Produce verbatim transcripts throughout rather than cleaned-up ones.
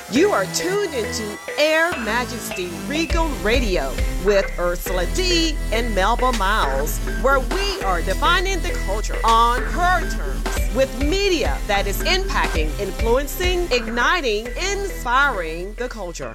You are tuned into Air Majesty Regal Radio with Ursula D and Melba Miles, where we are defining the culture on her terms with media that is impacting, influencing, igniting, inspiring the culture.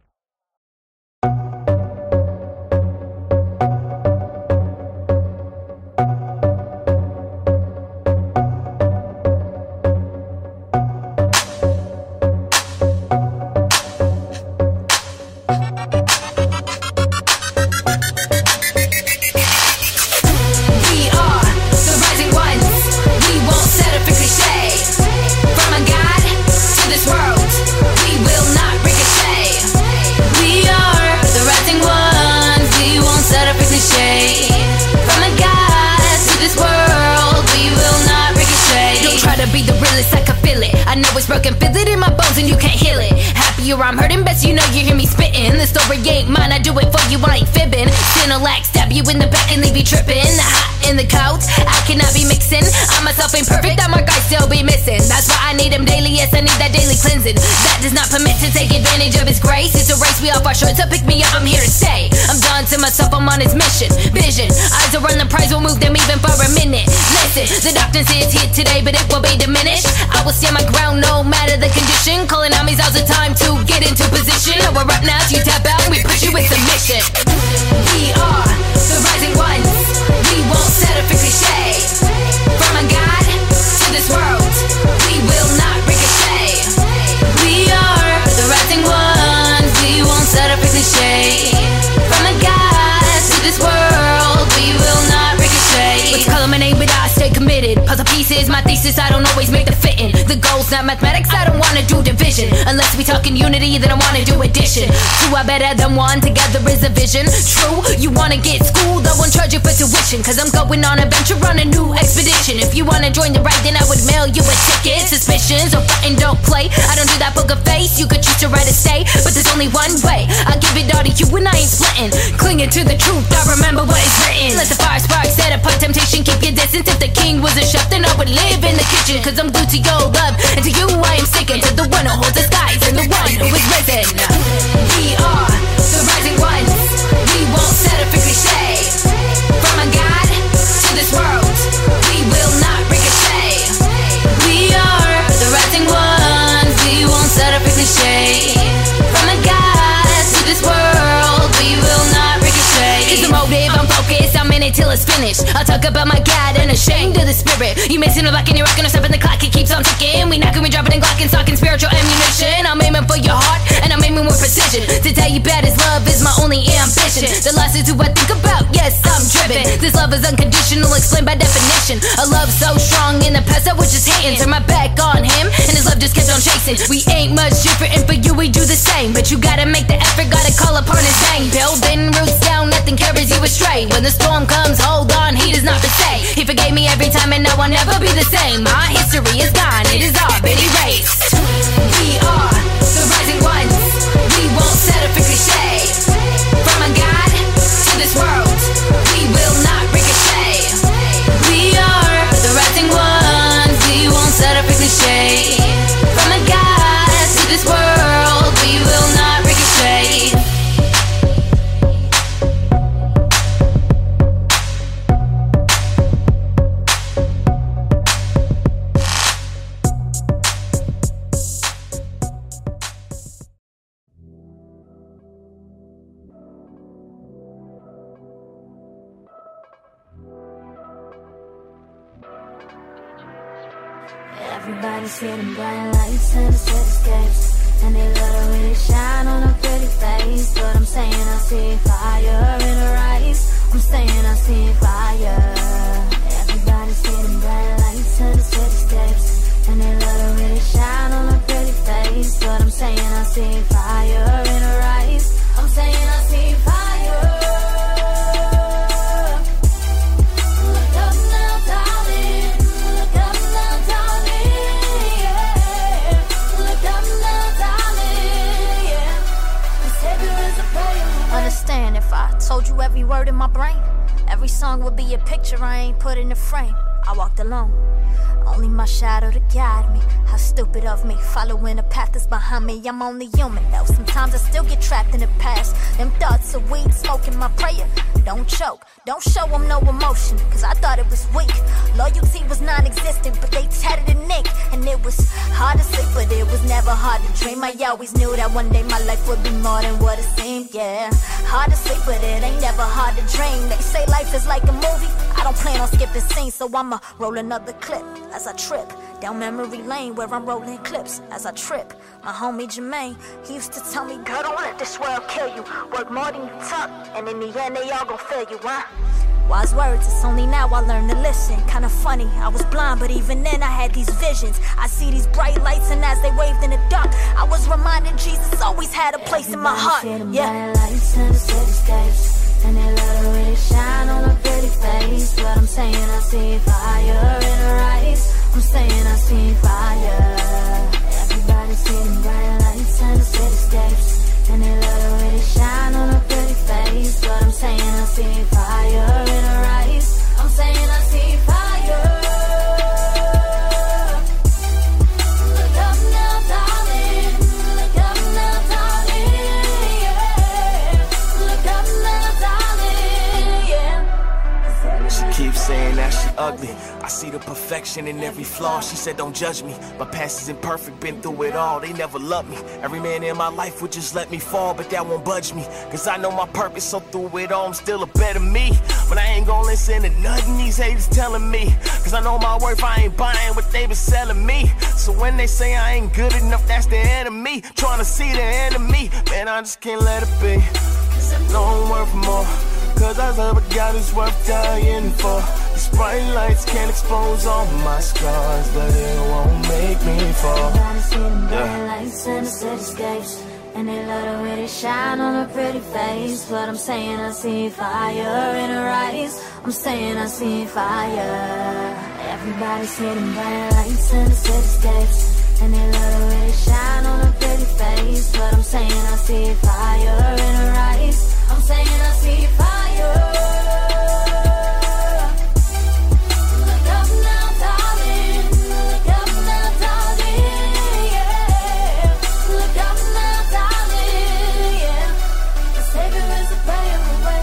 Broken, feel it in my bones and you can't heal it. Happier I'm hurting, best you know you hear me spitting. The story ain't mine, I do it for you, I ain't fibbing. Cinelac, stab you in the back and leave you tripping. The hot in the cold, I cannot be mixing. I myself ain't perfect, that mark I still be missing. That's why I need him daily, yes I need that daily cleansing. That does not permit to take advantage of his grace. It's a race, we off our shorts, so pick me up, I'm here to stay. I'm done to myself, I'm on his mission. Vision, eyes will run the prize, will move them even for a minute. Listen, the doctor says here today, but it will be diminished. I will stand my ground, no matter the condition. Calling out me's now's the time to get into position. Now we're up now, so you tap out and we push you with submission. We are the rising ones. We won't settle for cliche. From a God to this world, we will not ricochet. We are the rising ones. We won't settle for cliche. From a God to this world, we will not ricochet. Let's call my name, but I stay committed. Puzzle pieces, my thesis, I don't always make the fitting. The goal's not mathematics, I don't wanna do division. Unless we talk in unity, then I wanna do addition. Two are better than one, together is a vision. True, you wanna get schooled, I won't charge you for tuition. Cause I'm going on a venture on a new expedition. If you wanna join the ride, then I would mail you a ticket. Suspicions or fighting don't play, I don't do that poker face. You could choose to write a stay, but there's only one way. I'll give it all to you and I ain't splitting. Clinging to the truth, I remember what is written. Let the fire spark set apart temptation, keep your distance. If the king was a chef, then I would live in the kitchen. Cause I'm glued to your love, and to you I am sticking. To the one who holds the skies and the one who is risen. We are the rising ones. We won't settle for cliche. From a God to this world, we will not ricochet. We are the rising ones. We won't settle for cliche. From a God to this world, we will not ricochet. It's the motive, I'm focused, I'm in it till it's finished. I'll talk about my God and ashamed of the spirit. You missing the block and you're rocking us up in the clock, it keeps on ticking. We knocking, we dropping and glocking, stocking spiritual ammunition. I'm aiming for your heart and I'm aiming with precision. To tell you bad as love is my only ambition. The loss is who I think about, yes I'm driven. This love is unconditional, explained by definition. A love so strong in the past I was just hating. Turn my back on him and his love just kept on chasing. We ain't much different and for you we do the same. But you gotta make the effort, gotta call upon his name. Building roots down, nothing carries you astray. When the storm comes, hold on, he does not forsake. He forgave me every time and now I'll never be the same. My history is gone, it is all been erased. We are the rising ones. We won't settle for cliche. From a God to this world, we will not ricochet. We are the rising ones. We won't settle for cliche. From a God to this world, we will not ricochet. Everybody's hitting bright lights and the cityscapes, and they let her really shine on her pretty face. But I'm saying I see fire in her eyes. I'm saying I see fire. Everybody's hitting bright lights and the cityscapes, and they let her really shine on her pretty face. But I'm saying I see fire in her eyes. I'm saying I see fire. Look up now, darling. Look up now, darling. Yeah. Look up now, darling. Yeah. The Savior is a prayer. Understand, if I told you every word in my brain, every song would be a picture I ain't put in a frame. I walked alone. Only my shadow to guide me. How stupid of me, following a path that's behind me. I'm only human, though sometimes I still get trapped in the past. Them thoughts of weed, smoking my prayer. Don't choke, don't show them no emotion, cause I thought it was weak. Loyalty was non-existent, but they tatted in ink. And it was hard to sleep, but it was never hard to dream. I always knew that one day my life would be more than what it seemed, yeah. Hard to sleep, but it ain't never hard to dream. They say life is like a movie, I don't plan on skipping scenes, so I'ma roll another clip as I trip down memory lane where I'm rolling clips as I trip. My homie Jermaine, he used to tell me, girl, don't let this world kill you. Work more than you talk, and in the end they all gon' feel you, huh? Wise words, it's only now I learn to listen. Kinda funny, I was blind, but even then I had these visions. I see these bright lights, and as they waved in the dark, I was reminded Jesus always had a place in my heart. Yeah. Lights in the cityscapes, and they let her really shine on her pretty face. But I'm saying I see fire in her eyes. I'm saying I see fire. Everybody see them bright lights in the cityscapes, and they let her really shine on her pretty face. But I'm saying I see fire in her eyes. I'm saying I see fire. Look up now, darling. Look up now, darling. Yeah. Look up now, darling. Yeah. She keeps saying that she ugly. I see the perfection in every flaw. She said don't judge me. My past is imperfect, been through it all. They never loved me. Every man in my life would just let me fall, but that won't budge me. Cause I know my purpose, so through it all I'm still a better me. But I ain't gonna listen to nothing these haters telling me. Cause I know my worth, I ain't buying what they been selling me. So when they say I ain't good enough, that's the enemy. Trying to see the enemy, man, I just can't let it be. Cause I know I'm worth more. Cause I love a God who's worth dying for. These bright lights can't expose all my scars, but it won't make me fall. Everybody see them bright lights in the cityscapes, and they let her really shine on her pretty face. But I'm saying I see fire in her eyes. I'm saying I see fire. Everybody see them bright lights in the cityscapes, and they let her really shine on her pretty face. But I'm saying I see fire in her eyes. I'm saying I see fire. Look up now, darling. Look up now, darling. Yeah. Look up now, darling. Yeah. The Savior is a prayer away.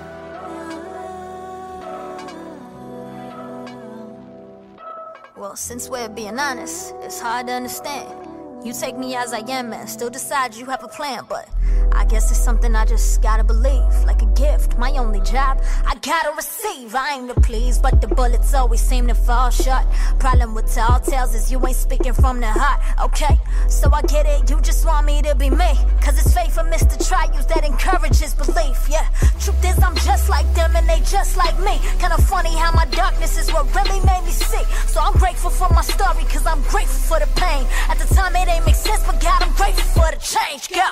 Well, since we're being honest, it's hard to understand. You take me as I am and still decide you have a plan, but I guess it's something I just gotta believe. Like a gift, my only job, I gotta receive. I aim to please, but the bullets always seem to fall short. Problem with tall tales is you ain't speaking from the heart, okay? So I get it, you just want me to be me. Cause it's faith from Mister Trials that encourages belief, yeah. Truth is I'm just like them and they just like me. Kinda funny how my darkness is what really made me sick. So I'm grateful for my story cause I'm grateful for the pain. At the time it ain't make sense, but God, I'm grateful for the change. Go!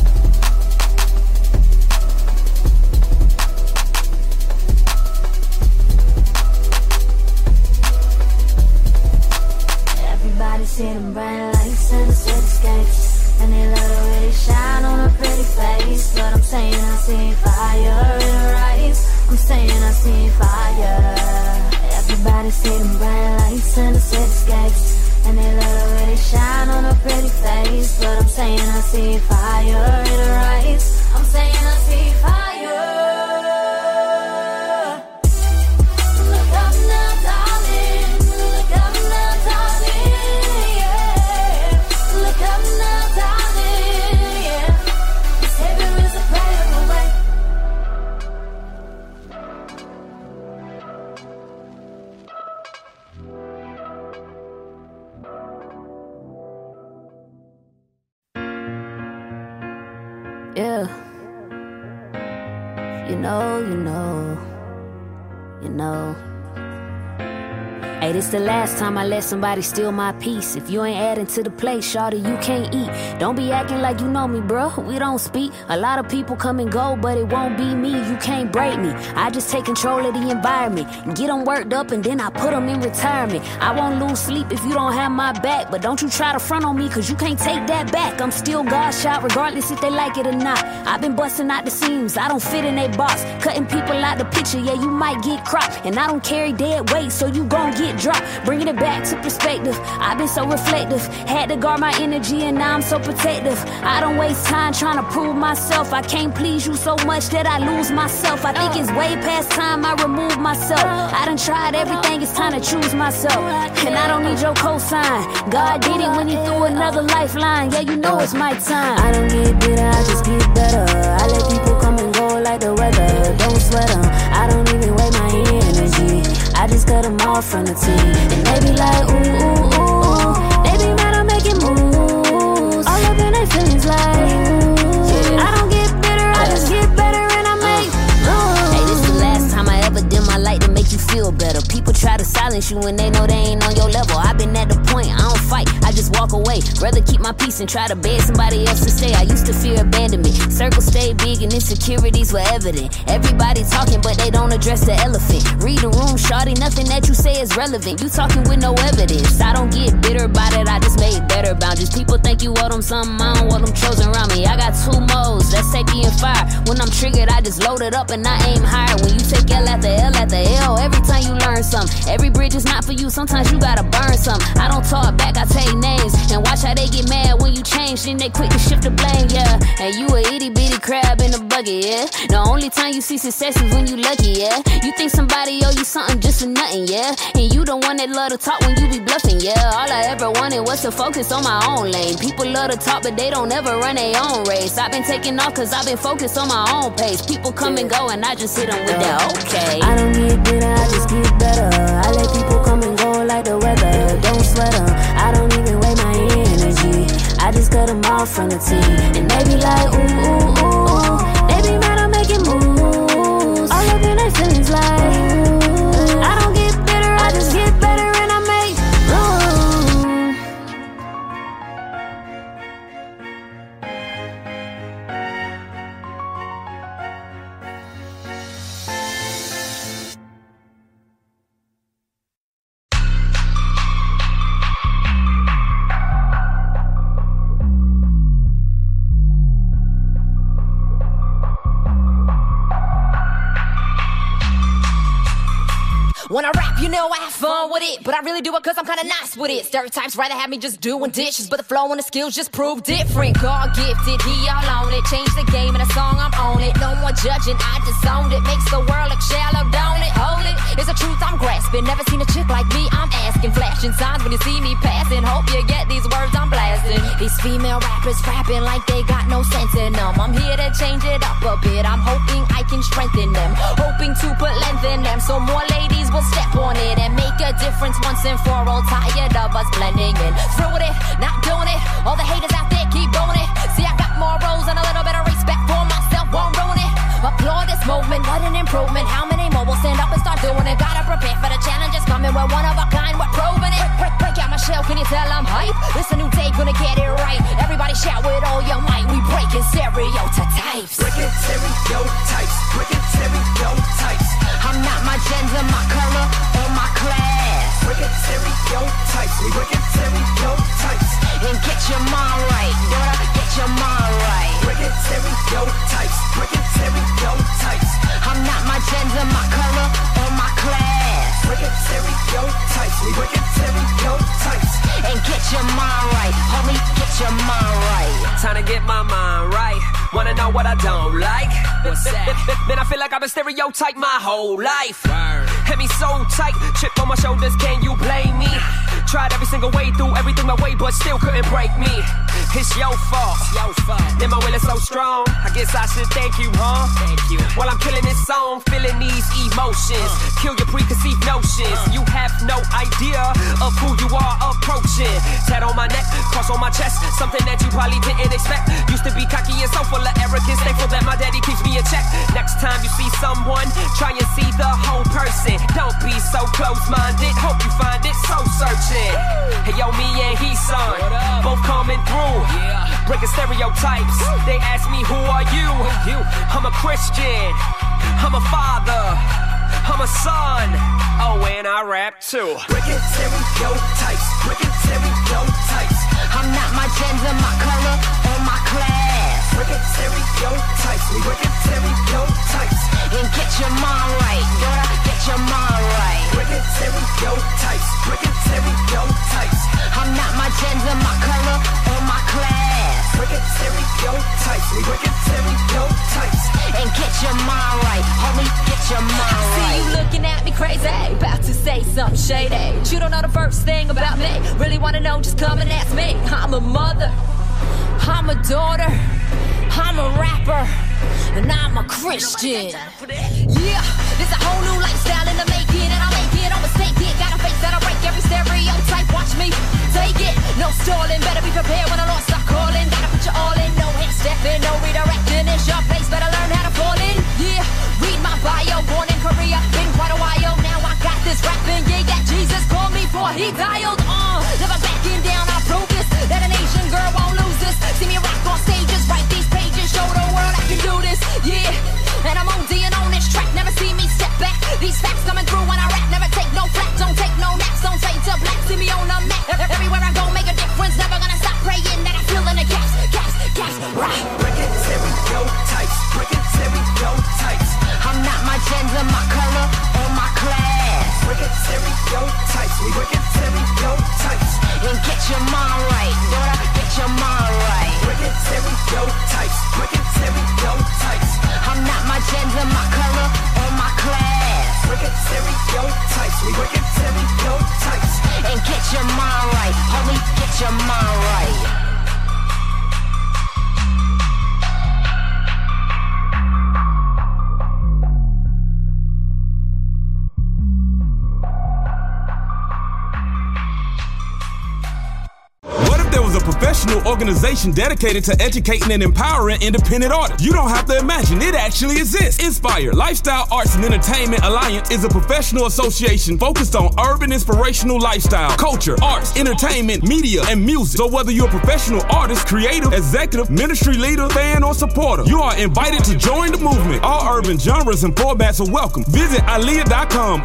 Everybody see them bright lights in the cityscapes, and they let her really shine on her pretty face. But I'm saying I see fire in her eyes. I'm saying I see fire. Everybody see them bright lights in the cityscapes, and they let her really shine on her pretty face. But I'm saying I see fire in her eyes. I'm saying I see fire. Look up now, darling. Look up now, darling. Yeah. Look up now, darling. Yeah. The Savior is a prayer away. Yeah. You know, you know, you know. Hey, this the last time I let somebody steal my peace. If you ain't adding to the plate, shawty, you can't eat. Don't be acting like you know me, bro. We don't speak. A lot of people come and go, but it won't be me. You can't break me. I just take control of the environment and get them worked up, and then I put them in retirement. I won't lose sleep if you don't have my back, but don't you try to front on me, cause you can't take that back. I'm still God shot, regardless if they like it or not. I've been busting out the seams. I don't fit in they box. Cutting people out the picture, yeah, you might get cropped. And I don't carry dead weight, so you gon' get get dropped, bringing it back to perspective. I've been so reflective, had to guard my energy and now I'm so protective. I don't waste time trying to prove myself. I can't please you so much that I lose myself. I think it's way past time I remove myself. I done tried everything, it's time to choose myself. And I don't need your cosign. God did it when he threw another lifeline. Yeah, you know it's my time. I don't get bitter, I just get better. I let people come and go like the weather. Don't sweat them, I don't even weigh my energy. I just cut them off from the team. And they be like, ooh, ooh, ooh. They be mad I'm making moves. All up in their feelings like, ooh. I don't get bitter, I just get better and I make moves. Hey, this is the last time I ever dim my light to make you feel better. People try to silence you when they know they ain't on your level. I've been at the point, I don't fight, I just walk away. Rather keep my peace and try to beg somebody else to stay. I used to fear abandonment. Circles stayed big and insecurities were evident. Everybody talking but they don't address the elephant. Read the room, shawty, nothing that you say is relevant. You talking with no evidence. I don't get bitter about it, I just made better boundaries. People think you owe them something, I don't want them chosen around me. I got two modes, that's safety and fire. When I'm triggered, I just load it up and I aim higher. When you take L after L after L, every time you learn something. Every bridge is not for you, sometimes you gotta burn some. I don't talk back, I take names. And watch how they get mad when you change, then they quick to shift the blame, yeah. And you a itty bitty crab in a bucket, yeah. The only time you see success is when you lucky, yeah. You think somebody owe you something just for nothing, yeah. And you the one that love to talk when you be bluffing, yeah. All I ever wanted was to focus on my own lane. People love to talk, but they don't ever run their own race. I've been taking off cause I've been focused on my own pace. People come and go and I just hit them with that okay. I don't get bitter, I just get better. I let people come and go like the weather. Don't sweat them, I don't even weigh my energy. I just cut them off from the team. And they be like, ooh, ooh, ooh. They be mad I'm making moves. All up in their feelings like, ooh. I don't get bitter, I just get better and I make moves. When I rap, you know I have fun with it, but I really do it cause I'm kinda nice with it. Stereotypes rather have me just doing dishes, but the flow and the skills just prove different. God gifted, he all on it. Change the game in a song, I'm on it. No more judging, I just owned it. Makes the world look shallow, don't it? Hold it, it's a truth I'm grasping. Never seen a chick like me, I'm asking. Flashing signs when you see me passing. Hope you get these words I'm blasting. These female rappers rapping like they got no sense in them. I'm here to change it up a bit. I'm hoping I can strengthen them, hoping to put length in them so more ladies will step on it and make a difference once and for all. Tired of us blending in, through with it, not doing it. All the haters out there keep doing it. See, I got more roles and a little bit of respect for myself, won't ruin it. Applaud this movement, what an improvement. How many more will stand up and start doing it? Gotta prepare for the challenges coming. We're one of a kind, we're proving it. Break, break out my shell, can you tell I'm hype? This a new day, gonna get it right. Everybody shout with all your might. We breaking stereotypes. Breaking stereotypes, breaking stereotypes. I'm not my gender, my color, or my class. Breaking stereotypes, we breaking stereotypes. And get your mind right, daughter, get your mind right. Breaking stereotypes, breaking stereotypes. I'm not my gender, my color, or my class. Breaking stereotypes, we breaking stereotypes. And get your mind right, homie, get your mind right. Time to get my mind right. Wanna know what I don't like? What's that? Man, I feel like I've been stereotyped my whole life. Hit me so tight, chip on my shoulders, can you blame me? Tried every single way through everything my way, but still couldn't break me. It's your fault. Your fault. Then my will is so strong. I guess I should thank you, huh? Thank you. While I'm killing this song, feeling these emotions. Uh. Kill your preconceived notions. Uh. You have no idea of who you are approaching. Tat on my neck, cross on my chest. Something that you probably didn't expect. Used to be cocky and so full of arrogance. Thankful that my daddy keeps me in check. Next time you see someone, try and see the whole person. Don't be so close-minded. Hope you find it so searching. Hey yo, me and he son, both coming through, yeah. Breaking stereotypes. They ask me, who are you? you? I'm a Christian, I'm a father, I'm a son. Oh, and I rap too. Breaking stereotypes, breaking stereotypes. I'm not my gender, my color, or my class. Breaking stereotypes, we breaking stereotypes. And get your mind right, daughter, get your mind right. Breaking stereotypes, your mind right. I see you looking at me crazy, about to say something shady. You don't know the first thing about me. Really wanna know, just come and ask me. I'm a mother, I'm a daughter, I'm a rapper, and I'm a Christian. Yeah, there's a whole new lifestyle in the making, and I'll make it, I'll mistake it. Got a face that'll break every stereotype, watch me take it. No stalling, better be prepared when I lost, stop calling. Gotta put you all in, no half stepping, no redirecting. It's your place, better learn how to fall in. Yeah, read my bio, born in Korea, been quite a while. Now I got this rapping gig that Jesus called me for, he dialed on. Never backing down, I prove this, that an Asian girl won't lose this. See me rock on stages, write these pages, show the world I can do this. Yeah, and I'm on D and on this track, never see me step back. These facts coming through when I rap, never take no flack, don't take no naps, don't take to black. See me on the map, everywhere I go, make a difference. Never gonna stop praying that I feel in the gaps, gaps, gaps. Right. Break it, stereotypes, break it, stereotypes. I'm not my gender, my color, or my class. Break it, stereotypes, we break it, stereotypes. And get your mind right, daughter, get your mind right. Break it, stereotypes, break it, stereotypes. I'm not my gender, my color, or my class. Break it, stereotypes, we break it, stereotypes. And get your mind right, homie, get your mind right. Professional organization dedicated to educating and empowering independent artists. You don't have to imagine, it actually exists. Inspire Lifestyle Arts and Entertainment Alliance is a professional association focused on urban inspirational lifestyle, culture, arts, entertainment, media, and music. So whether you're a professional artist, creative, executive, ministry leader, fan, or supporter, you are invited to join the movement. All urban genres and formats are welcome. Visit aliyah dot com.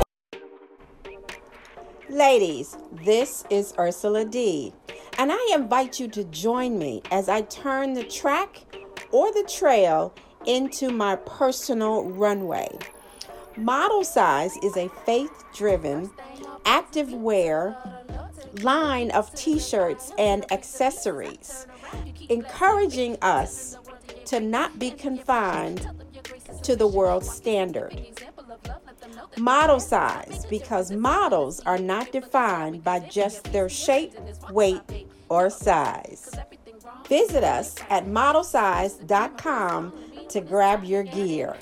Ladies, this is Ursula D, and I invite you to join me as I turn the track or the trail into my personal runway. Model Size is a faith-driven, active wear line of t-shirts and accessories, encouraging us to not be confined to the world standard. Model size, because models are not defined by just their shape, weight, or size. Visit us at model size dot com to grab your gear.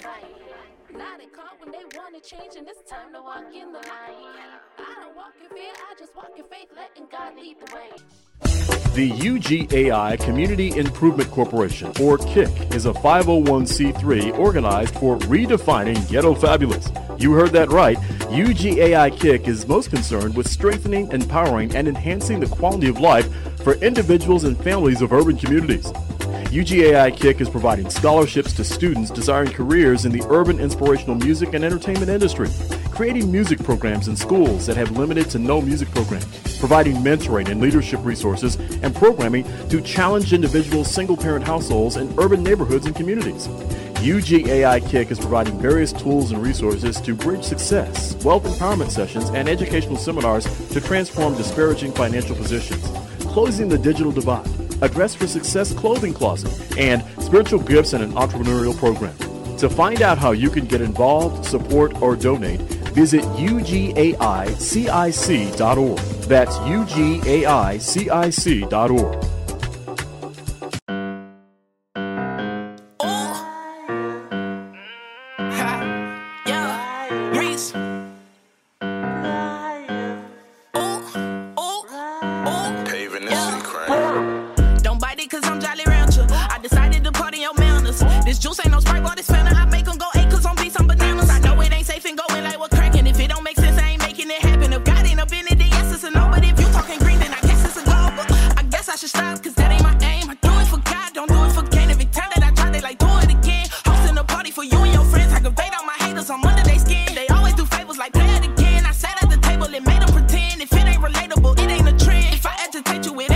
The U G A I Community Improvement Corporation, or K I C, is a five oh one c three organized for redefining ghetto fabulous. You heard that right. U G A I K I C is most concerned with strengthening, empowering, and enhancing the quality of life for individuals and families of urban communities. U G A I K I C is providing scholarships to students desiring careers in the urban inspirational music and entertainment industry, creating music programs in schools that have limited to no music programs, providing mentoring and leadership resources and programming to challenge individuals, single-parent households, and urban neighborhoods and communities. U G A I K I C is providing various tools and resources to bridge success, wealth empowerment sessions, and educational seminars to transform disparaging financial positions, closing the digital divide, a Dress for Success clothing closet, and spiritual gifts and an entrepreneurial program. To find out how you can get involved, support, or donate, visit U G A I C I C dot org. That's U G A I C I C dot org.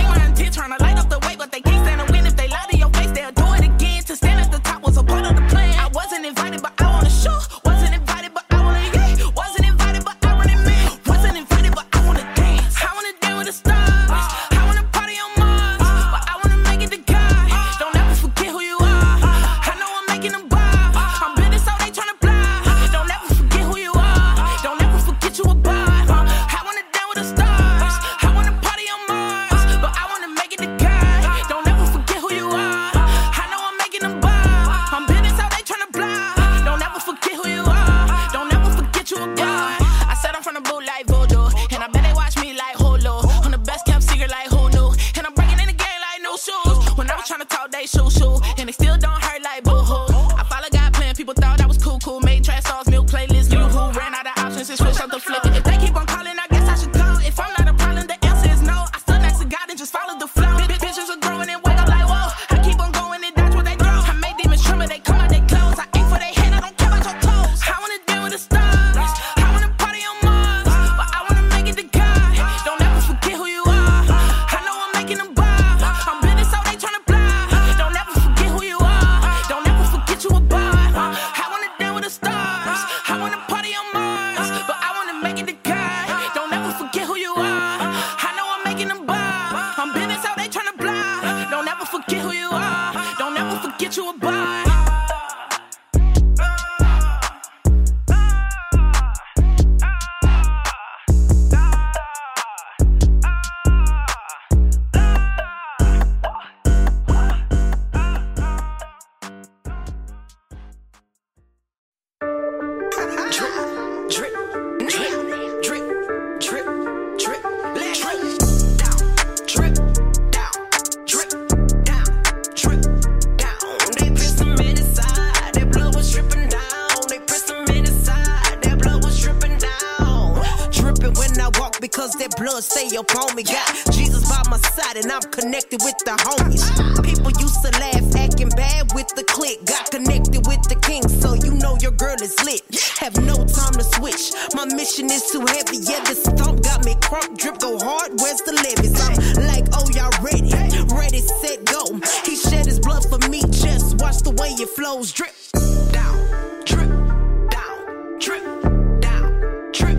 Trying to light up the way, but they can't stand to win. If they lie to your face, they'll do it again. To stand at the top was a part of the plan. When I was trying to talk, they shoo shoo, and they still don't hurt like boo hoo. I follow God plan, people thought I was cool cool. Made trash songs, milk playlists, you who ran out of options and switched up the flip. If they keep on calling, I guess I should call. If I'm not a problem, the answer is no. I still next to God and just follow the flow. Bitches are growing and wake up like whoa. I keep on going and that's what they grow. I make demons tremble, they come out their clothes. I aim for their head, I don't care about your toes. I wanna deal with the stars, I wanna party on Mars, but I wanna make it to God. Don't ever forget who you are. I know I'm making them bob. I'm business, so they tryna block. Don't ever forget who you are. Don't ever forget you a bar. I wanna deal with the stars, I wanna party on Mars, but I wanna make it to God. Don't ever forget who you are. I know I'm making them bob. I'm business, so they tryna block. Don't ever forget who you are. Don't ever forget you a bar. Because that blood stay up on me. Got Jesus by my side and I'm connected with the homies. People used to laugh, acting bad with the clique. Got connected with the king, so you know your girl is lit. Have no time to switch, my mission is too heavy. Yeah, this thump got me crunk, drip go hard, where's the levies? I'm like, oh y'all ready? Ready, set, go. He shed his blood for me, just watch the way it flows. Drip down, drip down, drip down, drip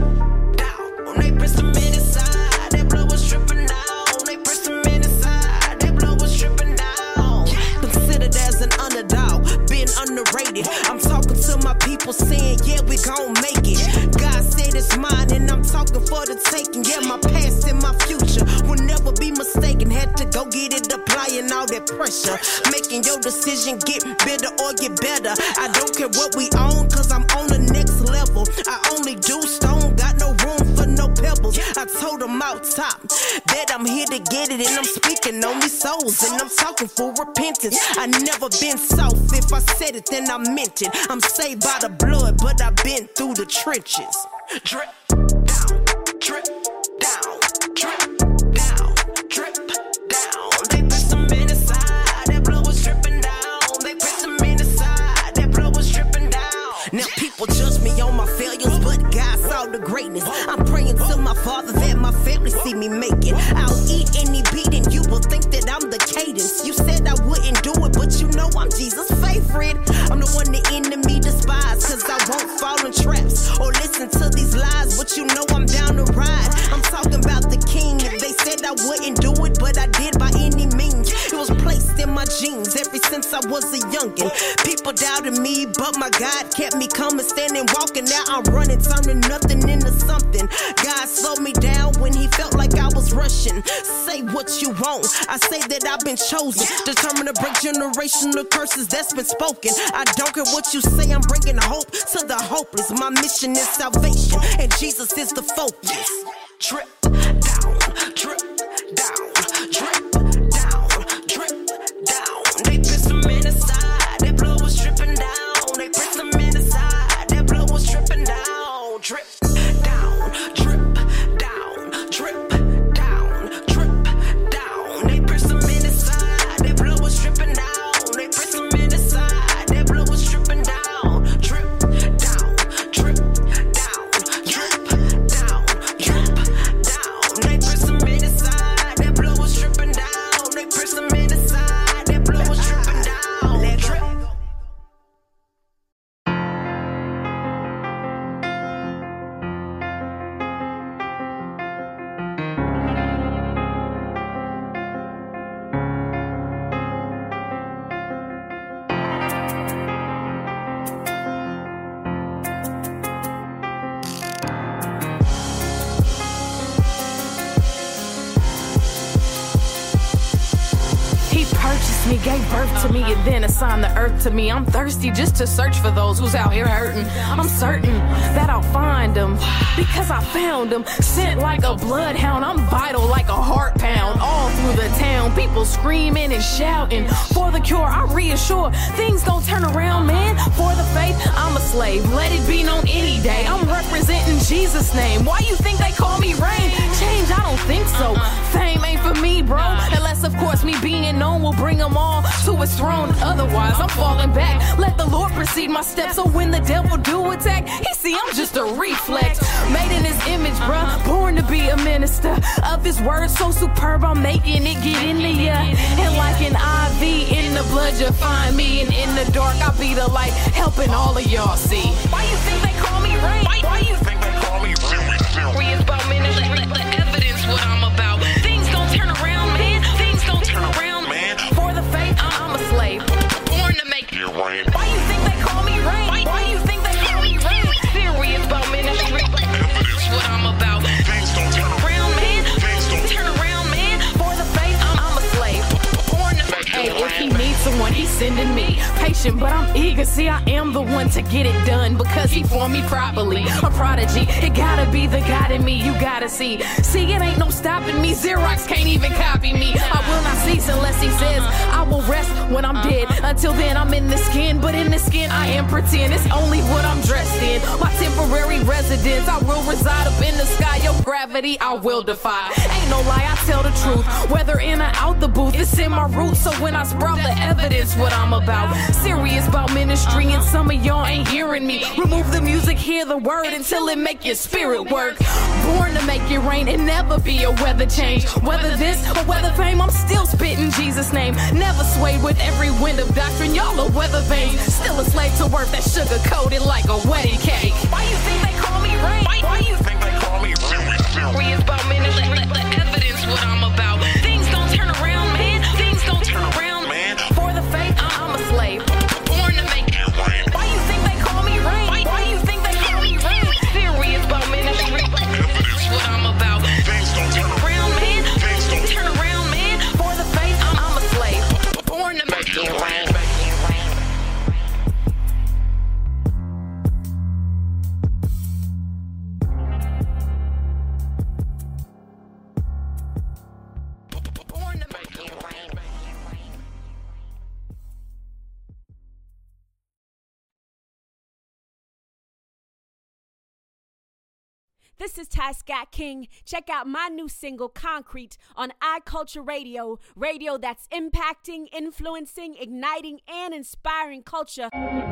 down. They press them inside, that blood was dripping down. They press them inside, that blood was dripping down. Considered as an underdog, been underrated. I'm talking to my people saying, yeah, we gon' make it. God said it's mine and I'm talking for the taking. Yeah, my past and my future will never be mistaken. Had to go get it, applying all that pressure. Making your decision get better or get better. I don't care what we own, cause I'm on the next level. I only do stone, got no room for no pebbles. I told them out top that I'm here to get it, and I'm speaking on these souls, and I'm talking for repentance. I never been soft. If I said it, then I meant it. I'm saved by the blood, but I've been through the trenches. Drip down, drip down, drip down, drip down. They press them inside, that blood was dripping down. They press them inside, that blood was dripping down. Now people judge me on my failures, but God saw the greatness. I'm praying to my Father that my family see me make it. I'll eat any beating, you will think that I'm the cadence. You said I wouldn't do it, but you know I'm Jesus' favorite. I'm the one the enemy despise, cause I won't fall in traps or listen to these lies, but you know I'm down to ride. I'm talking about the king. They said I wouldn't do it, but I did by any means. It was placed in my genes ever since I was a youngin'. People doubted me, but my God kept me coming, standing, walking. Now I'm running, turning nothing into something. God slowed me down when he felt like I was rushing. Say what you want, I say that I've been chosen, determined to break generational curses that's been spoken. I don't care what you say, I'm bringing hope to the hopeless. My mission is salvation, and Jesus is the focus. Drip down, drip down, drip down, drip down. They press them inside, that blood was dripping down. They press them inside, that blood was dripping down. Drip down, drip down, drip down, drip down. They press them inside, that blood was dripping down. They press them inside, that blood was dripping down. Drip down, drip down, drip down, drip down. birthed me, gave birth to me, and then assigned the earth to me. I'm thirsty just to search for those who's out here hurting. I'm certain that I'll find them because I found them. Sent like a bloodhound, I'm vital like a heart pound. All through the town, people screaming and shouting. For the cure, I reassure things don't turn around, man. For the faith, I'm a slave. Let it be known any day. I'm representing Jesus' name. Why you think they call me Rain? Change, I don't think so. Fame ain't for me, bro. Unless, of course, me being known will bring them all to his throne. Otherwise, I'm falling back. Let the Lord precede my steps. So when the devil do attack, he see I'm just a reflex. Made in his image, bruh. Born to be a minister of his word. So superb, I'm making it get into ya. And like an I V in the blood, you find me. And in the dark, I'll be the light, helping all of y'all see. Why you think they call me Rain? Why, why you think they call me Rain? Serious about ministry, the evidence what I'm about. Things don't turn around, man. Things don't turn around, man. For the faith, I'm a slave. Born to make it rain. Why you think they call me Rain? Why, why you think they call me Rain? Serious about ministry, the evidence what I'm about. Things don't turn around, man. Things don't turn around, man. For the faith, I'm, I'm a slave. Born to make it rain. Hey, if he needs someone, he's sending me. Patient, but I'm eager. See, I am the one to get it done because he formed me properly. A prodigy, it gotta be the God in me. You gotta see. See, it ain't no stopping me. Xerox can't even copy me. I will not cease unless he says I will rest when I'm dead. Until then, I'm in the skin, but in the skin I am pretend. It's only what I'm dressed in. My temporary residence, I will reside up in the sky. Your gravity, I will defy. Ain't no lie, I tell the truth. Whether in or out the booth, it's in my roots. So when I sprout the evidence, what I'm about. Serious about ministry, and some of y'all ain't hearing me. Remove the music, hear the word until it make your spirit work. Born to make it rain and never be a weather change. Whether this or whether fame, I'm still spitting Jesus' name. Never swayed with every wind of doctrine. Y'all are weather vanes. Still a slave to work that sugar coated like a wedding cake. Why you think they call me Rain? Why, why you think they call me Rain? Serious about ministry, the evidence what I'm about. Things don't turn around, man. Things don't turn around, man. For the faith, I'm a slave. Born to make it rain. Why you think they call me Rain? Why, why you think they call me Rain? Serious about ministry, the evidence what I'm about. Things don't turn around, man. Things don't turn around, man. For the faith, I'm, I'm a slave. Born to make it rain. This is Ty Scott King. Check out my new single, Concrete, on iCulture Radio. Radio that's impacting, influencing, igniting, and inspiring culture.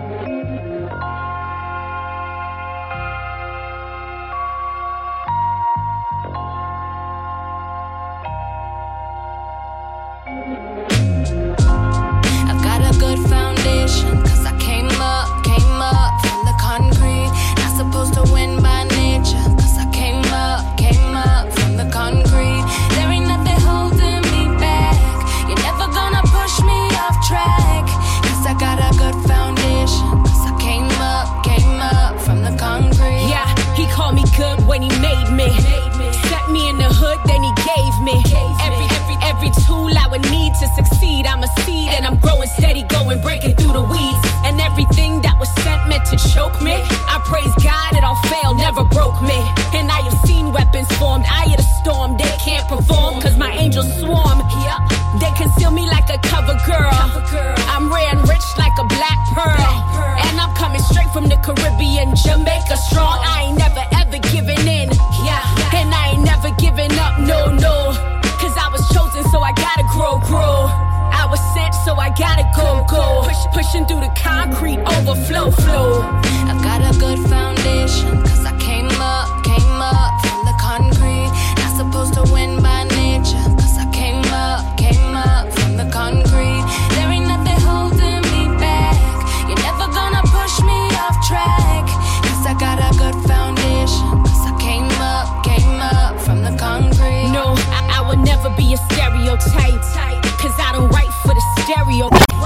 I've got a good foundation, cause I came up, came up from the concrete. Not supposed to win by nature, cause I came up, came up from the concrete. There ain't nothing holding me back. You're never gonna push me off track, cause I got a good foundation, cause I came up, came up from the concrete. Yeah, he called me good when he made me. Set me in the hood, then he gave me every, every, every tool I would need to succeed. I'm a seed and I'm growing steady, going breaking through the weeds. And everything that was sent meant to choke me, I praise God, it all failed, never broke me. And I have seen weapons formed, I hear the storm. They can't perform, cause my angels swarm. They conceal me like a cover girl. I'm rare and rich like a black pearl. And I'm coming straight from the Caribbean, Jamaica strong. I ain't never ever giving in, yeah. And I ain't never giving up, no, no. Cause I was chosen, so I gotta grow, grow. I was sent, so I gotta go, go. Push, pushing through the concrete, overflow, flow. I've got a good foundation, cause I came up, came up from the concrete. Not supposed to win by nature, cause I came up, came up from the concrete. There ain't nothing holding me back. You're never gonna push me off track, cause I got a good foundation, cause I came up, came up from the concrete. No, I, I would never be a stereotype, cause I don't write for the stereo. Right,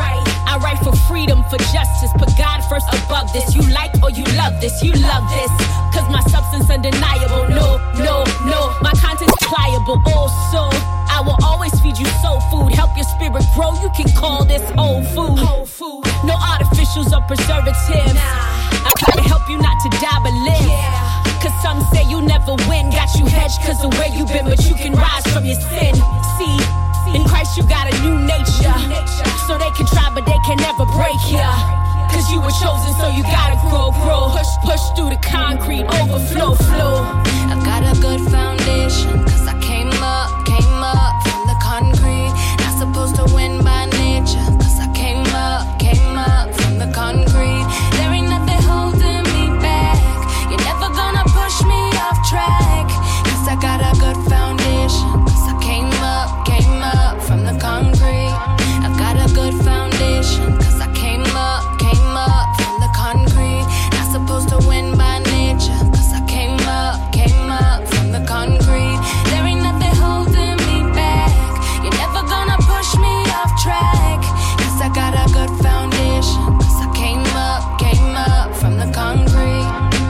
I write for freedom, for justice, put God first above this. You like or you love this, you love this. Cause my substance undeniable, no, no, no. My content's pliable, also. I will always feed you soul food, help your spirit grow. You can call this whole food. Whole food. No artificials or preservatives. Nah. I try to help you not to die but live. Yeah. Cause some say you never win. Got you hedged cause of where you been, but you can rise from your sin. See, in Christ you got a new nature. So they can try but they can never break ya. Cause you were chosen so you gotta grow, grow. Push, push through the concrete, overflow, flow. I've got a good foundation cause I came up, came up from the concrete. Not supposed to win by nature cause I came up, came up from the concrete. There ain't nothing holding me back. You're never gonna push me off track cause I got a good foundation cause I came up, came up from the concrete. I've got a good foundation cause I came up, came up from the concrete. Not supposed to win by nature cause I came up, came up from the concrete. There ain't nothing holding me back. You're never gonna push me off track cause I got a good foundation cause I came up, came up from the concrete.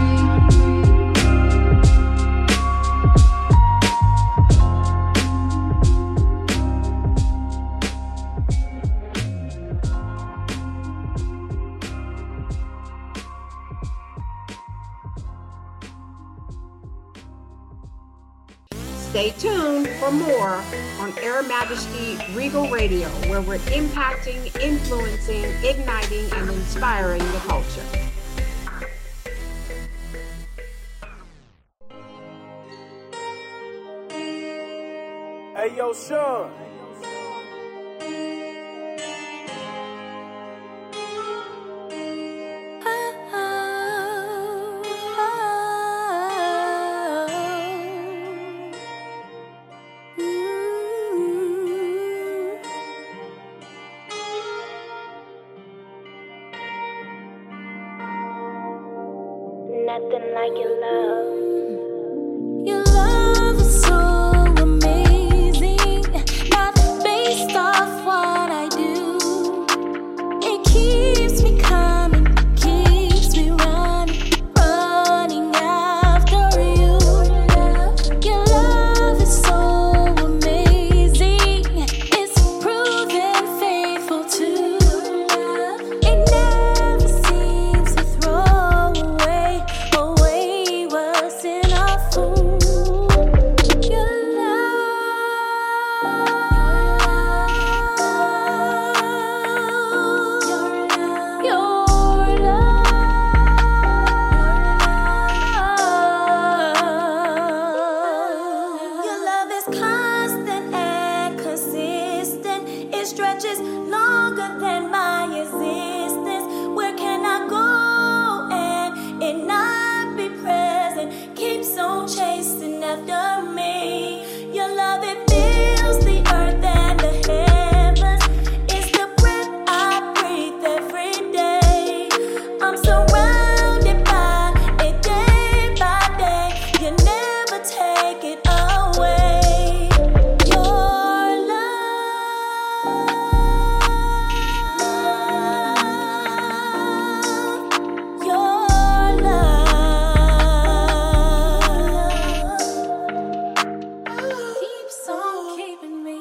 Stay tuned for more on Air Majesty Regal Radio, where we're impacting, influencing, igniting, and inspiring the culture. Hey, yo, Sean. Nothing like your love. Your love is so amazing, not based off what I do. It keeps me coming, keeps me running, running after you. Your love is so amazing, it's proven faithful too. It never seems to throw away away what's in our food. Your love, your love, your love is constant and consistent. It stretches longer than my existence. Where can I go and it not be present? Keeps on chasing after me. Your love, it fills the earth and the heavens. It's the breath I breathe every day. I'm surrounded by it day by day. You never take it away. Your love, your love keeps on keeping me.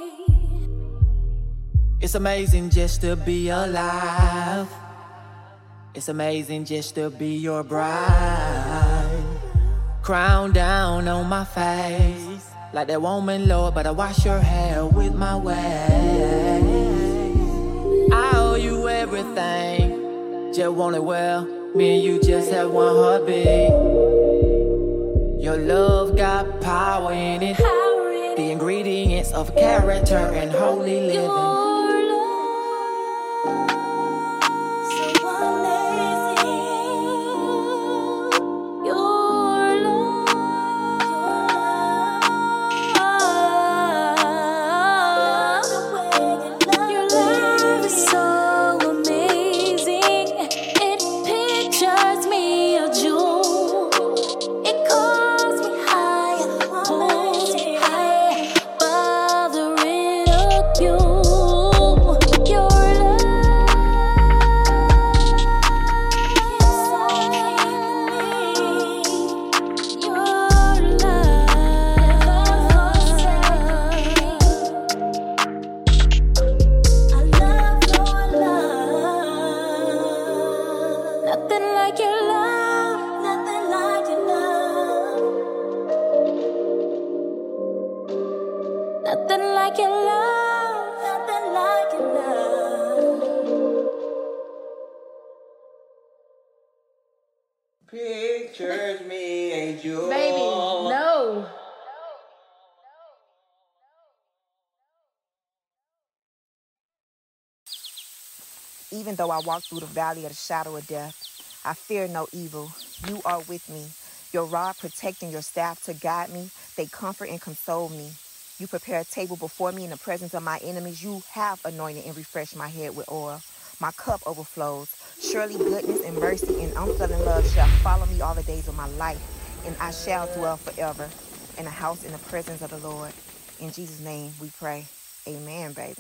It's amazing just to be alive. It's amazing just to be your bride. Crown down on my face, like that woman, Lord, but I wash your hair with my way. I owe you everything, just want it well. Me and you just have one heartbeat. Your love got power in it, the ingredients of character and holy living. Your love is so amazing. It pictures me a jewel. It calls me higher, holds me high above the ridicule. Your love. Pictures me a jewel. Baby, no. Even though I walk through the valley of the shadow of death, I fear no evil. You are with me. Your rod protecting, your staff to guide me. They comfort and console me. You prepare a table before me in the presence of my enemies. You have anointed and refreshed my head with oil. My cup overflows. Surely goodness and mercy and unfailing love shall follow me all the days of my life, and I shall dwell forever in a house in the presence of the Lord. In Jesus' name we pray. Amen, baby.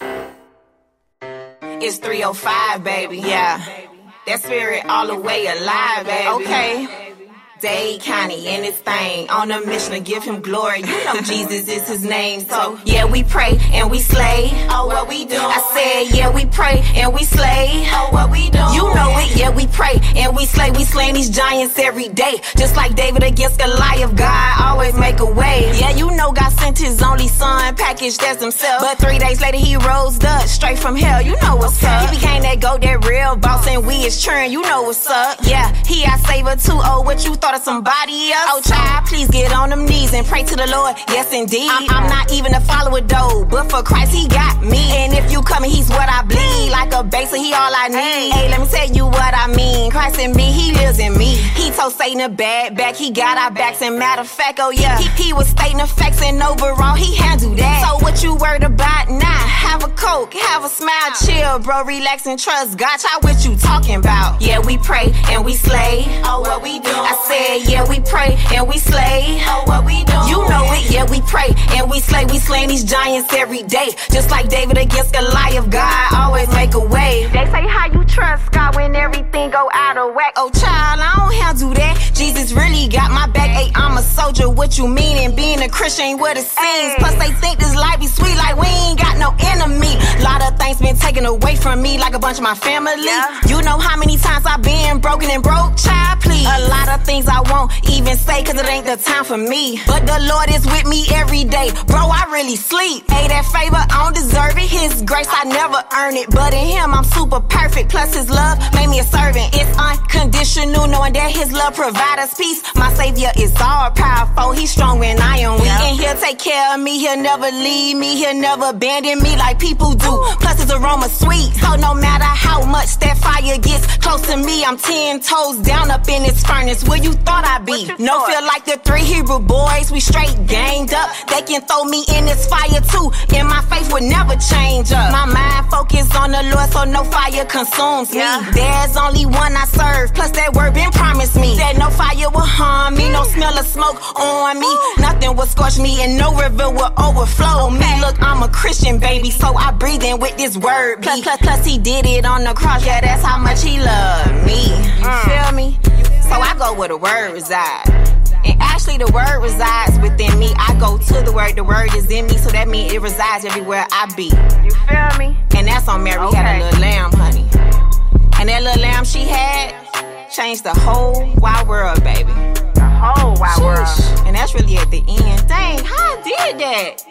It's three oh five, baby, yeah. That spirit all the way alive, baby. Okay. Dade County in his thing, on a mission to give him glory. You know Jesus is his name, so yeah, we pray and we slay. Oh, what we do? I said, yeah, we pray and we slay. Oh, what we do? You know it, yeah, we pray and we slay. We slaying these giants every day, just like David against Goliath. God always make a way. Yeah, you know God sent his only son, packaged as himself, but three days later he rose up straight from hell. You know what's up? He became that goat, that real boss, and we is churn. You know what's up? Yeah, he our savior too. Oh, what you thought of somebody else? Oh, child, please get on them knees and pray to the Lord. Yes, indeed. I'm, I'm not even a follower, though, but for Christ, he got me. And if you coming, he's what I bleed. Like a baser, he all I need. Hey, let me tell you what I mean. Christ in me, he lives in me. He told Satan a bad back, he got our backs. And matter of fact, oh yeah, he, he was stating the facts, and overall, he handled that. So what you worried about now? Have a Coke, have a smile, chill, bro, relax and trust God. Child, what you talking about? Yeah, we pray and we slay. Oh, what we do? I said, yeah, we pray and we slay. Oh, what we do? You know it, yeah, we pray and we slay. We slaying these giants every day, just like David against Goliath. God always make a way. They say how you trust God when everything go out of whack. Oh, child, I don't handle that. Jesus really got my back. Hey, I'm a soldier. What you mean? And being a Christian ain't what it seems. Plus they think this life be sweet, like we ain't got no enemy. Lot of things been taken away from me, like a bunch of my family. Yeah. You know how many times I've been broken and broke, child, please. A lot of things I won't even say, cause it ain't the time for me. But the Lord is with me every day. Bro, I really sleep. Hey, that favor, I don't deserve it. His grace, I never earn it. But in him, I'm super perfect. Plus his love made me a servant. It's unconditional, knowing that his love provides us peace. My savior is all powerful. He's strong when I am weak. And he'll take care of me. He'll never leave me. He'll never abandon me like people do. Plus his aroma sweet. So no matter how much that fire gets close to me, I'm ten toes down up in this furnace. Where you thought I'd be? No feel like the three Hebrew boys. We straight ganged up. They can throw me in this fire too, and my faith would never change up. My mind focused on the Lord, so no fire consumes me. There's only one I serve. Plus that word been promised me. Said no fire will harm me. No smell of smoke on me. Nothing will scorch me, and no river will overflow me. Look, I'm a Christian, baby, so I breathe in with this word. Plus, plus, plus he did it on the cross. Yeah, that's how much he loved me. You feel me? So I go where the word resides. And actually the word resides within me. I go to the word, the word is in me. So that means it resides everywhere I be. You feel me? And that's on Mary okay. Had a little lamb, honey. And that little lamb she had changed the whole wide world, baby. The whole wide Sheesh. World. And that's really at the end. Dang, how I did that?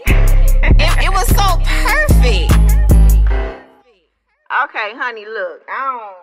it, it was so perfect. Okay, honey, look. I don't...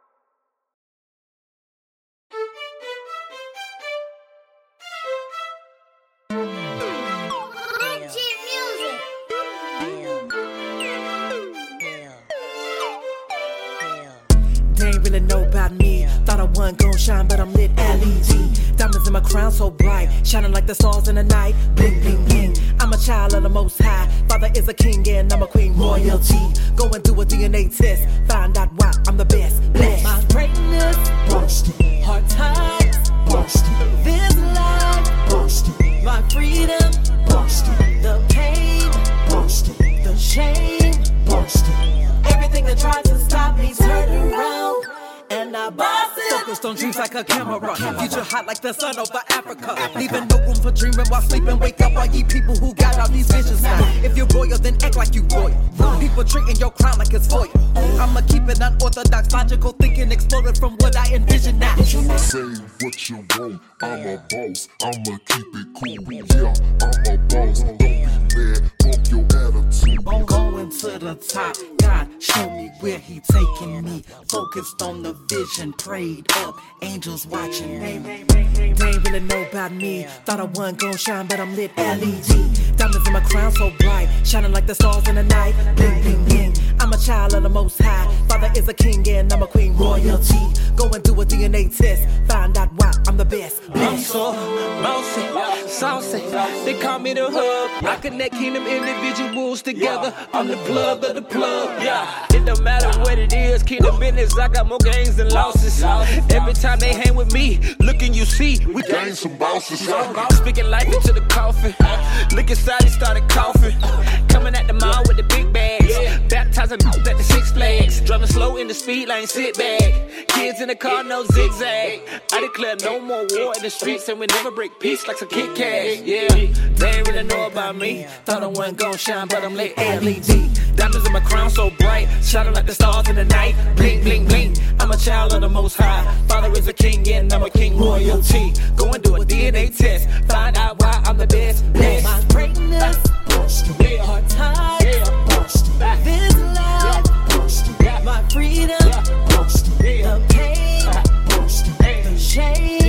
They ain't really know about me. Thought I wasn't gon' shine, but I'm lit L E D. Diamonds in my crown so bright, shining like the stars in the night. Bling, bling, bling. I'm a child of the Most High. Father is a king and I'm a queen. Royalty. Go and do a D N A test. Find out why I'm the best. Blessed. My greatness busted. Hard times busted. This life busted. My freedom busted. The pain busted. The shame busted. Everything that tried to stop me turned around, and I busted. Focused on dreams like a camera. Future hot like the sun over Africa. Leaving no room for dreaming while sleeping. Wake up all ye people who got all these visions now. If you're royal, then act like you royal. People treating your crown like it's foil. I'ma keep it unorthodox, logical thinking, exploded from what I envision now. Say what you want, I'm a boss. I'ma keep it cool. Yeah, I'm a boss. Don't be mad, fuck your attitude. I'm going to the top. God, show me where he taking me. Focused on the vision, prayed up, angels watching me. They ain't really know about me. Thought I wasn't gon' shine, but I'm lit L E D. Diamonds in my crown so bright, shining like the stars in the night. Bling, bling, bling. I'm a child of the Most High. Father is a king and I'm a queen, royalty. Go and do a D N A test, find out why I'm the best. I'm so bossy, saucy. They call me the hub. I connect kingdom individuals together. I'm the plug of the plug. Yeah, it don't matter what it is. Kingdom business. I got more gains than losses. Every time they hang with me, look and you see we gain some bosses. Speaking life into the coffin. Look inside, he started coughing. Coming at the mall with the big bags. Baptizing at the Six Flags. Driving slow in the speed lane, sit back. Kids in the car, no zigzag. I declare no more war in the streets, and we never break peace like some Kit Kat. Yeah, they ain't really know about me. Thought I wasn't gon' shine, but I'm late L E D. Diamonds in my crown so bright, shining like the stars in the night. Bling, bling, bling. I'm a child of the Most High. Father is a king, and I'm a king royalty. Go and do a D N A test, find out why I'm the best. best. My greatness, yeah. Hard times, yeah. This love, yeah. My freedom, yeah. The pain, yeah. The shame,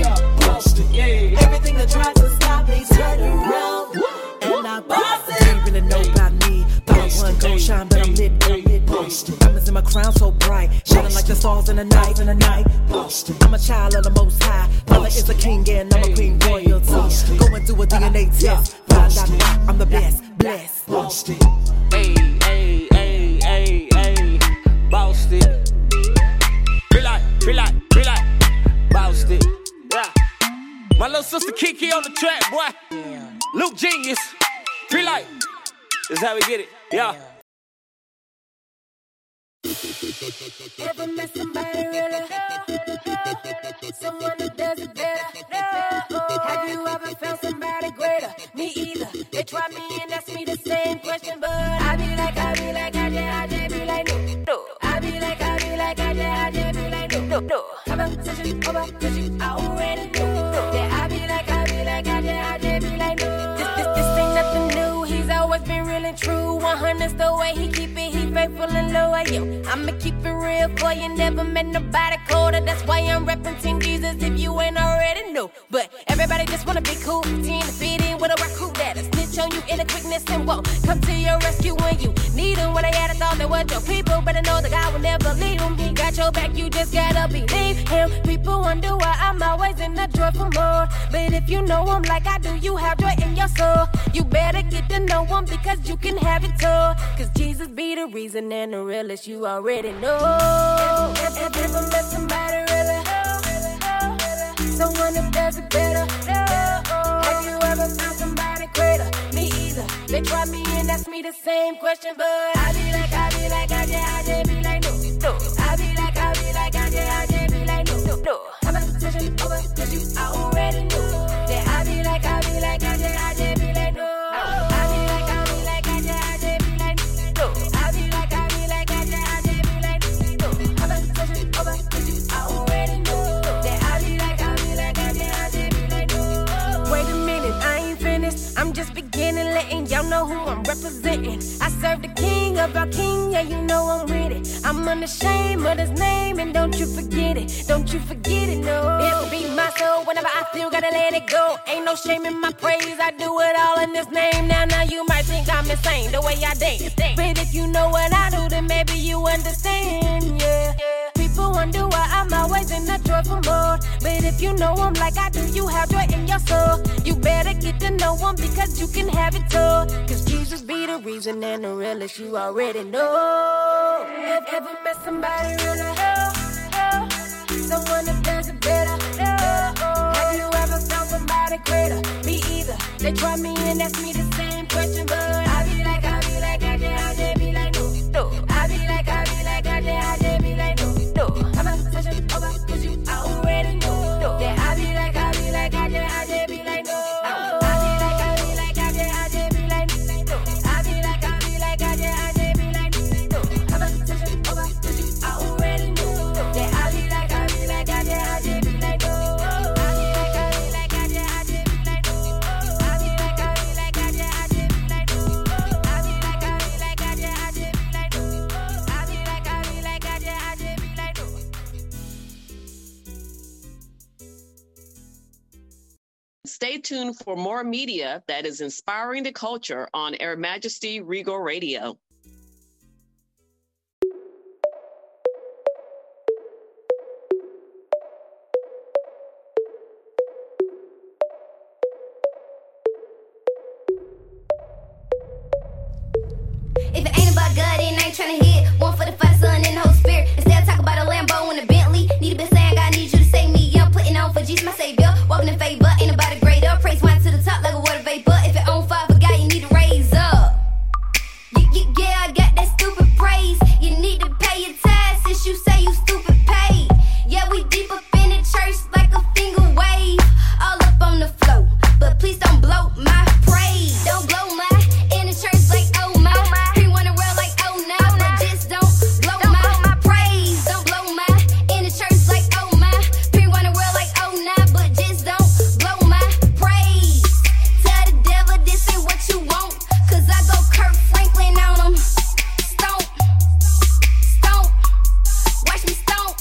yeah. Everything that tried to stop me turned around, and I bossed it. Ain't really know about me. Thought I wasn't gon' shine, but I'm lit, I'm lit. Diamonds in my crown so bright, shining like the stars in the night, in the night. I'm a child of the Most High. Father is a king and I'm a queen royalty. Go and do a D N A test, find out why I'm the best. Bless. Hey, hey, hey, hey, hey, bossed it. Feel like, feel like, feel like, bossed it. Yeah. My little sister Kiki on the track, boy. Luke Genius. Feel like, this is how we get it. Yeah. Ever met somebody really? Someone that does it better? No. Have you ever found somebody greater? Me either. They try me and ask me the same question, but I be like, I be like, I just, I just be like, no, no. I be like, I be like, I just, I just be like, no, no, no. Conversation over, cause you already know. Yeah, I be like, I be like, I just, I just be like, no. This, this, this ain't nothing new. He's always been real and true. one hundred's the way he keep it. He faithful and loyal. Yo, I'ma keep it real for you. Never met nobody colder. That's why I'm reppin' Team Jesus if you ain't already know. But everybody just wanna be cool. Team to fit in with a recruit that'll snitch on you in a quickness and won't come to your rescue when you need him. When they had a thought they were your people, better know the God will never leave him. He got your back, you just gotta believe him. People wonder why I'm always in a joyful mode. But if you know him like I do, you have joy in your soul. You better get to know him because you can have it too. Cause Jesus be the reason and the realest, you already know. Have you ever met somebody really? Someone that does it better? Have you ever found somebody greater? Me either. They try me and ask me the same question, but I be like, I be like, I just, I just be like, no, no. I be like, I be like, I just, I just be like, no, no, no. Conversation over, cause you already know. Yeah, I be like, I be like, I just, I just be like, no. I be like, I be like, I just, I just be like, no. I be like, I be like, I just, I just be like, no. Conversation over, cause you already know. Yeah, I be like, I be like, I just, I just be like, no. Wait a minute, I ain't finished. I'm just beginning, letting y'all know who I'm representing. I serve the king of our king, yeah, you know I'm with it. I'm unashamed of his name, and don't you forget it. Don't you forget it, no. It be my soul whenever I feel, gotta let it go. Ain't no shame in my praise, I do it all in his name. Now, now you might think I'm insane, the way I dance. But if you know what I do, then maybe you understand, yeah. People wonder why I'm always in a joyful mode. But if you know him like I do, you have joy in your soul. You better get to know him because you can have it too. Cause Jesus be the reason and the realest, you already know. Have you ever met somebody really? Someone that does it better? Have you ever found somebody greater? Me either. They try me and ask me the same question, but I be like, I be like, I just, I just be like, no, no. I be like, I be like, I just, I just be like, no, no. Conversation over, cause you already know. No. Yeah, I be like, I be like, I just, I just be like, no. I be like, I be like, I just, I just be like, no. I be like, I be like, I just, I just be like, no. Conversation over, cause you already know. Yeah, I be like, I be like, I just, I just be like, no. I be like, I be like, I just, I just be like, no. I be like, I be like, I just, I just be like, no. stay tuned for more media that is inspiring the culture on Her Majesty Regal Radio. If it ain't about God, then I ain't tryna hit. One for the Father, Son, and the Holy Spirit. Instead, talk about a Lambo and a Bentley. Need a bit saying, God, need you to save me. I'm putting on for Jesus, my Savior. Walking in favor, ain't about a greater. Praise wine to the top like a water vapor. If it on fire for God, you need to raise up. You, you, yeah, I got that stupid praise. You need to pay your tithes since you say you stupid paid. Yeah, we deep up in the church like a finger wave. All up on the floor. But please don't blow my praise. Don't blow my in the church like oh my. He wanna roll like oh no, but just don't blow my praise. Don't blow my in the church like oh my. He wanna roll like oh no, but just don't blow my praise. Tell the devil this ain't what you want, cause I go Kirk Franklin on him. Stomp, stomp, watch me stomp.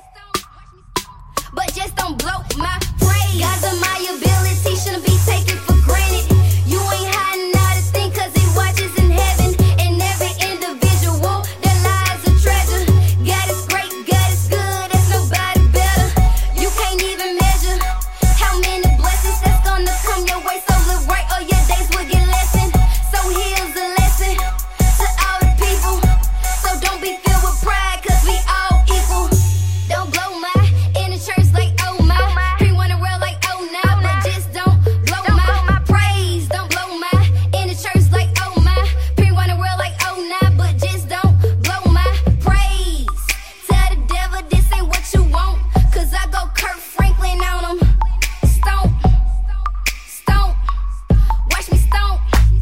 But just don't blow my praise. God's on my ability, shouldn't be taken for granted. You ain't hiding out a thing, cause he watches in heaven. And every individual that lies a treasure. God is great, God is good, there's nobody better. You can't even measure how many blessings that's gonna come your way. So live right or your days will get lessened. So here's a lesson to all the people. So don't be filled with pride, cause we all equal. Don't blow my in the church like oh my. He wanna roll like oh no, but just don't blow my praise. Don't blow my in the church like oh my. He wanna roll like oh no, but just don't blow my praise. Tell the devil this ain't what you want, cause I go Kirk Franklin on him. Stomp, stomp, watch me stomp.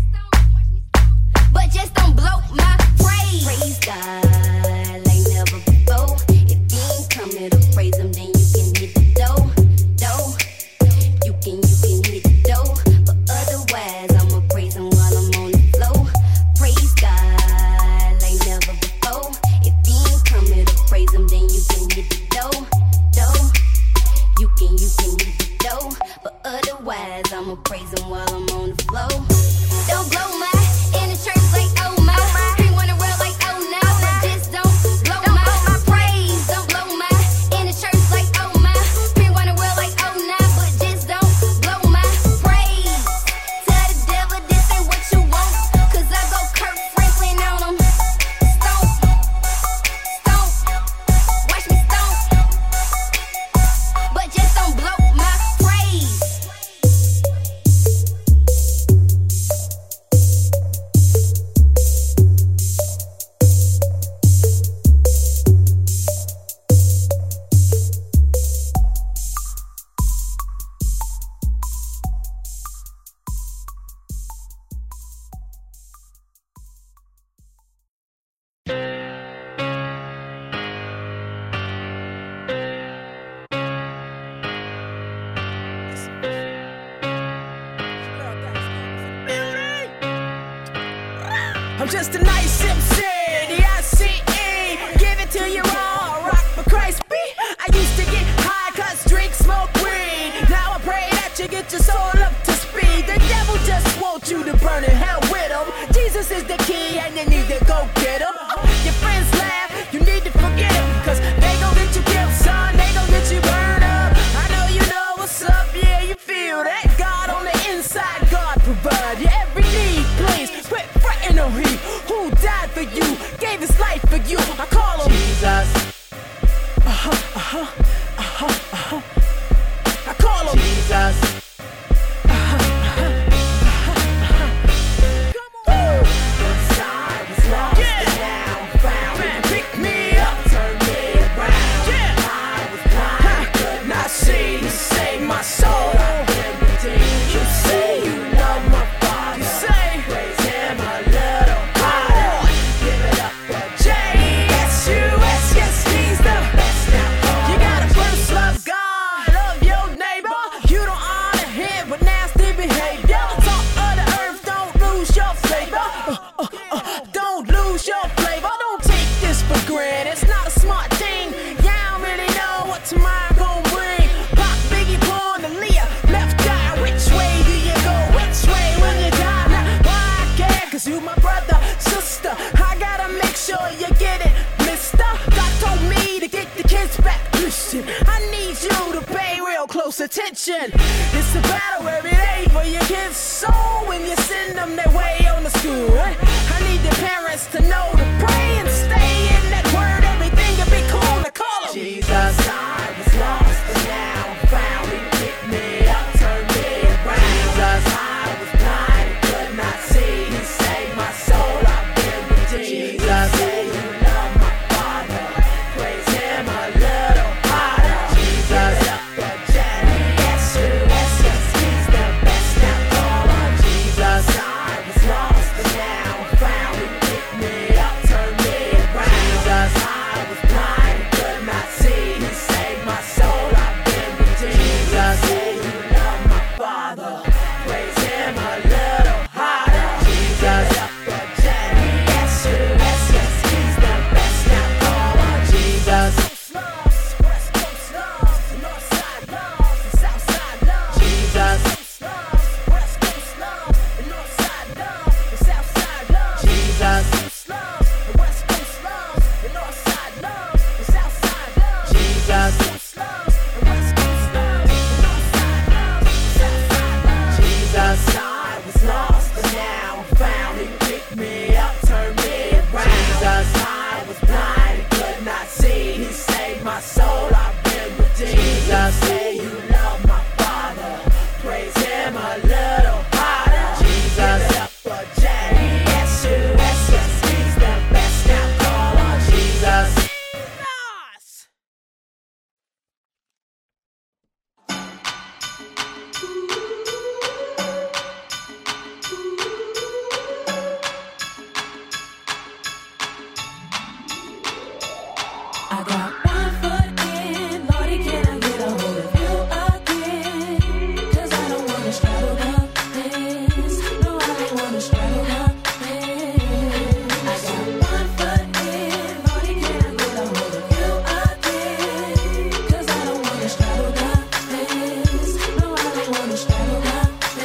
But just don't blow my praise. Praise God like never before. If you ain't coming to praise him, then you can hit the dough, dough. You can, you can hit the dough. But otherwise, I'ma praise him while I'm on the floor. Praise God like never before. If you ain't coming to praise him, then you can hit the dough, dough. You can, you can hit the dough. But otherwise, I'ma praise him while I'm on the floor. Don't blow my in the church like oh my. He wanna roll like oh no, but just don't blow my praise. Don't blow my in the church like oh my. He wanna roll like oh no, but just don't blow my praise. Tell the devil this ain't what you want, cause I go Kirk Franklin on him. Stomp, stomp, watch me stomp. But just don't blow my praise. I'm just a nice M C, the I C E. Give it to you all, rock for Christ be. I used to get high, cuss, drink, smoke weed. Now I pray that you get your soul up to speed. The devil just wants you to burn in hell with him. Jesus is the key and you need to go get him. Your friends laugh, you need to forget him, cause they gon' get you killed, son, they gon' get you burned up. I know you know what's up, yeah, you feel that. God on the inside, God provide your every need, please. Quit fretting on he who died for you, gave his life for you. I call him Jesus. Uh-huh, uh-huh, uh-huh, uh-huh. I call him Jesus. Uh-huh, uh-huh, uh-huh, uh-huh. Come on. Inside was lost, yeah. And now found. Man, pick me up, turn me around. Yeah. I was blind, huh. Could not see. You saved my soul. You say you love my Father. You say praise him a little harder. Give it up for J S U S. Yes, he's the best now. You gotta close attention. It's a battle every day for your kids' soul when you send them their way on the school. I need the parents to know to pray and stay in that word. Everything will be cool to call him. Jesus, I was lost and now I'm found. He picked me up, turned me around. Jesus, I was blind and could not see. He saved my soul, I've been redeemed. Jesus, say you love my Father. Praise him a little harder. Jesus, up for Jenny. Yes, yes, yes, he's the best. Now call on Jesus. I was lost and now I'm found. He picked me up, turned me around. Jesus, I was blind and could not see. He saved my soul, I've been redeemed. Jesus, say you love my Father. Praise him a little harder. Jesus, up for Jenny. Yes, yes, yes, he's the best. Now call on Jesus. West Coast love, North Side love, South Side love. Jesus. West Coast love, North Side love, South Side love. Jesus. West Coast love, North Side love, South Side love. Jesus. West Coast love, North Side love, South Side love. Jesus. I was lost and now I'm found. He picked me up, turned me around. Jesus. I was blind and could not see. He saved my soul, I've been redeemed. Jesus. Say you love my Father. Praise him a little harder. Jesus. Up for Jenny. Yes, yes, yes, he's the best. Now call on Jesus. I got one foot in, Lordy, can I get a hold of you again? 'Cause I don't wanna straddle the fence. No, I don't wanna straddle the fence. I got one foot in, Lordy, can I get a hold of you again? 'Cause I don't wanna straddle the fence. No, I don't wanna straddle the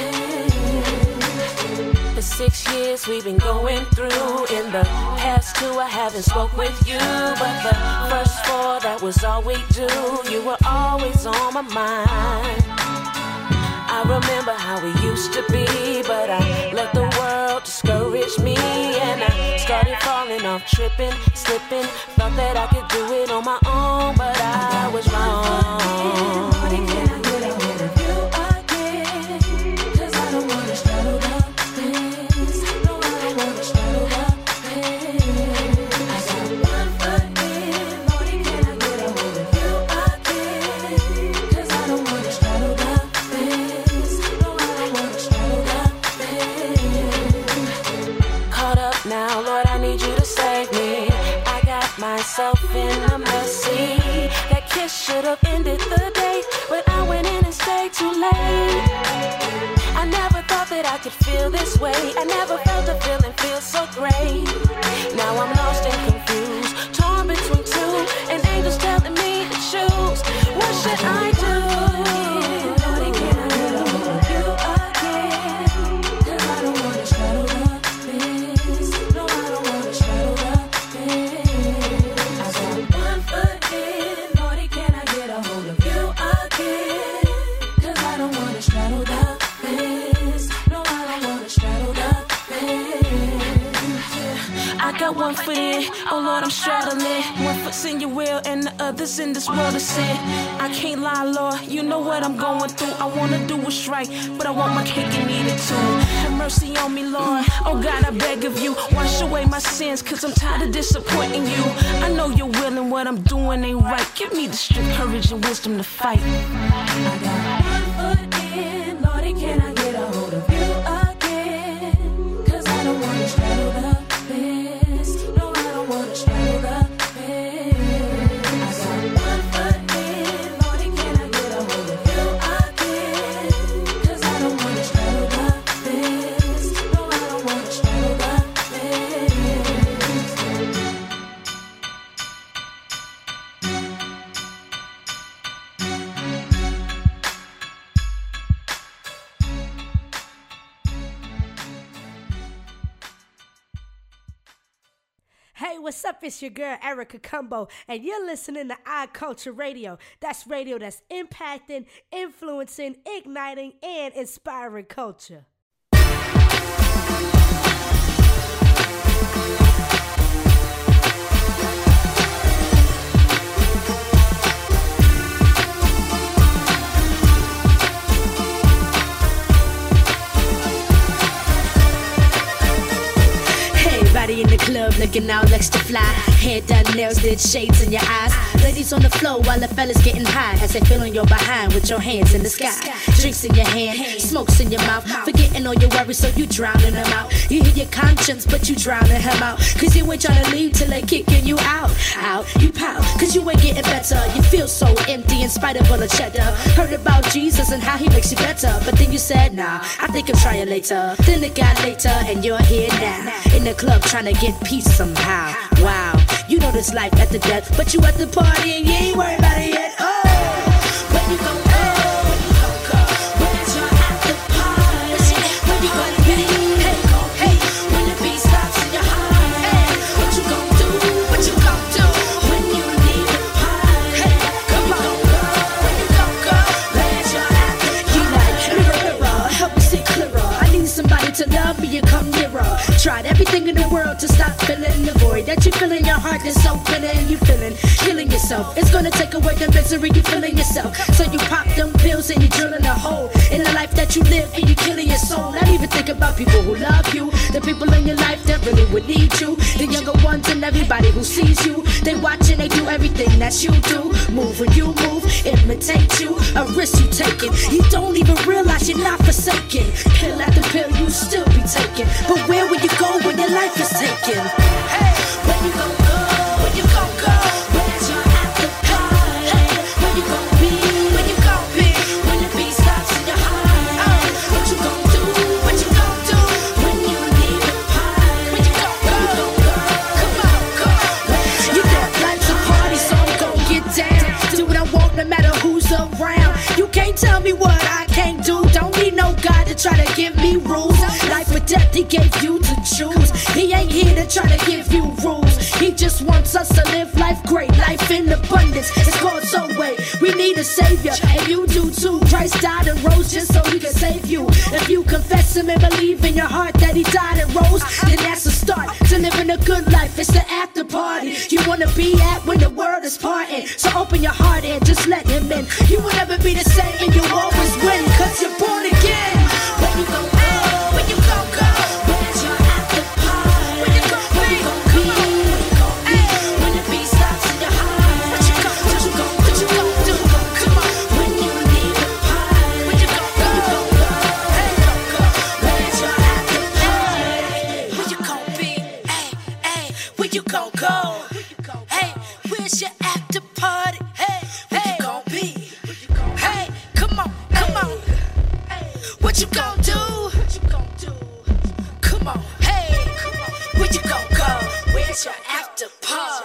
fence. The six years we've been going through. In the past two, I haven't spoke with you, but the first four, that was all we do. You were always on my mind. I remember how we used to be, but I let the world discourage me, and I started falling off, tripping, slipping. Thought that I could do it on my own, but I was wrong. Now, Lord, I need you to save me. I got myself in a messy. That kiss should have ended the day, but I went in and stayed too late. I never thought that I could feel this way. I never felt a feeling feel so great. Now I'm lost and confused, torn between two, and angels telling me to choose. What should I do? Lordy, can I get a hold of you again? 'Cause I don't wanna straddle the fence. No, I don't wanna straddle the fence. I got one foot in, Lordy, can I get a hold of you again? 'Cause I don't wanna straddle the fence. No, I don't wanna straddle the fence. I got one foot in, oh Lord, I'm straddling. One foot's in your will and the other's in this world of sin. I can't lie, Lord, you know what I'm going through. I wanna do what's right, but I want my cake and eat it too. Have mercy on me, Lord. Oh God, I beg of you, wash away my sins, 'cause I'm tired of disappointing you. I know you're willing, what I'm doing ain't right. Give me the strength, courage, and wisdom to fight. I got one foot in, Lordy, can I get a hold of you again? 'Cause I don't wanna straddle the fence. No, I don't wanna straddle the fence. I got one foot in, Lordy, can I get a hold of you again? 'Cause I don't wanna straddle the fence. No, I don't wanna straddle the fence. what's up? It's your girl, Erica Cumbo, and you're listening to iCulture Radio. That's radio that's impacting, influencing, igniting, and inspiring culture. Everybody in the club looking all extra fly. Hair done, nails did, shades in your eyes. Ladies on the floor while the fellas getting high as they feeling your behind with your hands in the sky. Drinks in your hand, smokes in your mouth. Forgetting all your worries so you drowning them out. You hear your conscience but you drowning him out. Cause you ain't trying to leave till they kicking you out. Out, you pout, cause you ain't getting better. You feel so empty in spite of all the cheddar. Heard about Jesus and how he makes you better. But then you said, nah, I think I'll try it later. Then it got later and you're here now. In the club trying to get peace somehow. Wow, you know this life at the death, but you at the party and you ain't worried about it yet. Oh, when you gon' go? When you gon' go? Where's your after party? When you gonna be? Hey, hey, when the beat stops in your heart. Hey, what you gon' do? What you gon' do? When you leave the party? Hey, come on, go. When you gon' go? Where's your after party? You like mirror, mirror, help me see clearer. I need somebody to love me and come nearer. Tried everything in the world to stop feeling the void that you feel in your heart is so feeling you feeling killing yourself. It's gonna take away the misery you feeling yourself. So you pop them pills and you drilling a hole in the life that you live and you killing your soul. Not even think about people who love you, the people in your life that really would need you, the younger ones and everybody who sees you. They watch and they do everything that you do. Move when you move, imitate you, a risk you taking. You don't even realize you're not forsaken. Pill after pill you still be taking. But where will you go when your life is taken? Hey, when you gon' go? When you gon' go? Where's your after party? Hey, when you gon' be? When you gon' be? When the beat stops in your heart. Oh, what you gon' do? What you gon' do? When you leave the party? When you gon' go? Come on, come on. You got life's a party, so I'm gon' get down. Do what I want, no matter who's around. You can't tell me what I can't do. Don't need no God to try to give me rules. Life or death, he gave you to choose. He ain't here to try to give you rules. He just wants us to live life great, life in abundance. It's called so way. We need a savior, and you do too. Christ died and rose just so he can save you. If you confess him and believe in your heart that he died and rose, then that's a start to living a good life. It's the after party you wanna be at when the world is parting. So open your heart and just let him in. You will never be the same and you'll always win, cause you're born again. When you gon' go? When you gon' go? Where's your after party? When you gon' be? Come on. Hey, when the beat stops in your heart. What you gon' what you gon' what you gon' do? Come on. When you leave the party. When you gon' go? Hey, where's your after party? Where you gon' be? Hey, hey, where you gon' go? Hey, where's your after party? Hey, where you gon' be? Hey, come on, come on. What you gon' do? What you gon' do? Come on, hey, where you gon' go? Where's your after party?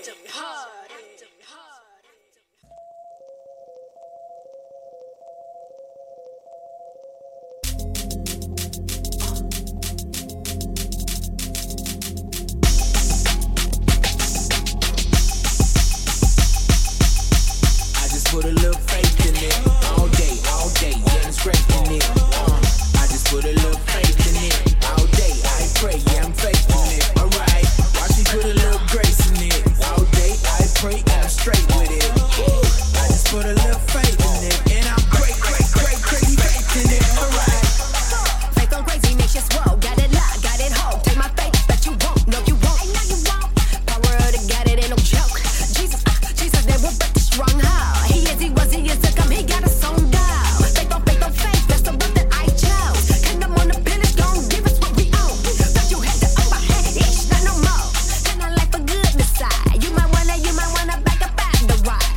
I just put a little faith in it. All day, all day, yeah, I'm scraping it. Uh, I just put a little faith in it. All day, I pray, yeah, I'm faithful in it. Alright, watch me put a little grace in it. All day, I pray, and I'm straight with it. I just put a little faith in it. And I'm great, great, great, crazy faith in it. Alright. Faith on crazy makes you swole. Got it locked, got it hold. Take my faith, bet you won't. No, you won't. I know you won't. Power of the God, it ain't no joke. Jesus, uh, Jesus, they will break the stronghold. He is, he was, he is to come. He got us on down. Faith on faith on faith, that's the road that I chose. Kingdom on the village, gon' give us what we own. Thought you had the upper hand, ish, not no more. Turn our life for goodness side. You might wanna, you might wanna back up out the ride.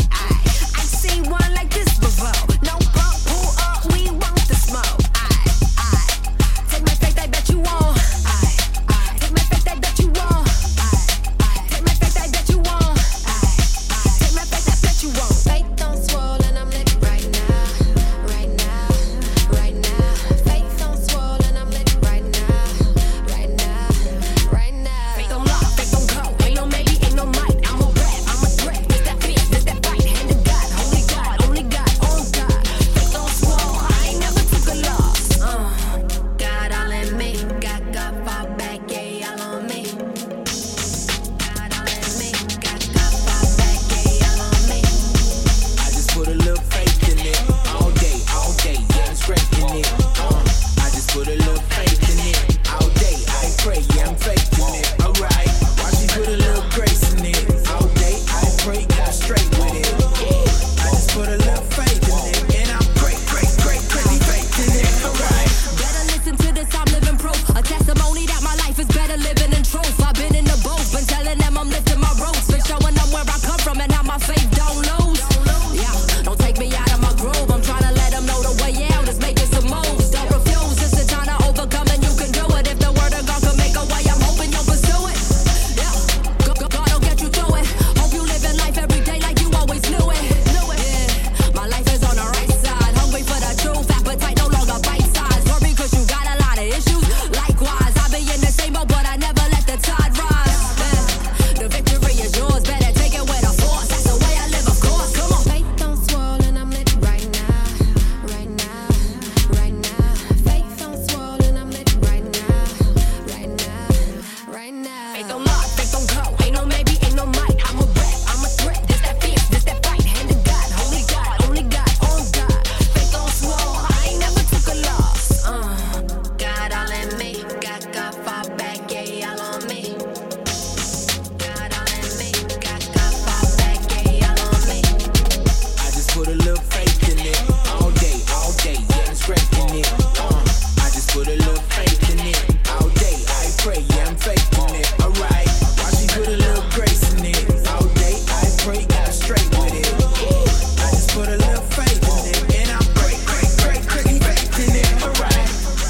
I'm straight with it. I just put a little faith in it, and I'm great, great, great, crazy faith in it. Alright. Better listen to this, I'm living proof. A testimony that my life is better living in truth. I've been in the booth, been telling them I'm lifting my ropes, been showing them where I come from and how my faith don't lose. Yeah, don't take me out of my groove. I'm trying to let them know the way out is making some moves. Don't refuse, it's the time to overcome and you can do it. If the word of God can make a way, I'm hoping you'll pursue it. Yeah, God will get you through it. Hope you living life every day like you always knew it. Yeah, my life is on the right side. Hungry for the truth, appetite no longer bite size. Worry cause you got a lot of issues. Likewise, I be in the same boat, but I never let the tide rise. Yeah, the victory is yours, better take it with a force. That's the way I live, of course. Come on. Faith don't swirl and I'm lit right now, right now, right now. Faith don't swirl and I'm lit right now, right now, right now. Faith don't lock, faith don't go. Ain't no maybe, ain't no might. I'm a rep, I'm a threat. This that fierce, this that fight. Hand to God, holy God, only God, on God. Faith don't swirl, I ain't never took a loss. Uh, God all in me, got God fall back, yeah, all on me. God all in me, got God fall back, yeah, all on me. I just put a little faith in it. All day, all day, yeah, I'm scraping it. Uh, I just put a little faith in it. All day, I pray, yeah, I'm faithing it. Alright, why she put a little grace in it? All day, I pray, yeah, I'm straight with it. I just put a little faith in it, and I'm great, great, great, crazy faith in it. Alright.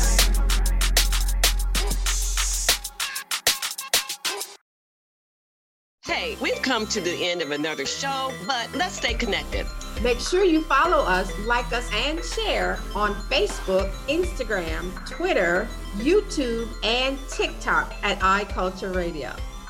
Hey, we've come to the end of another show, but let's stay connected. Make sure you follow us, like us, and share on Facebook, Instagram, Twitter, YouTube, and TikTok at iCulture Radio.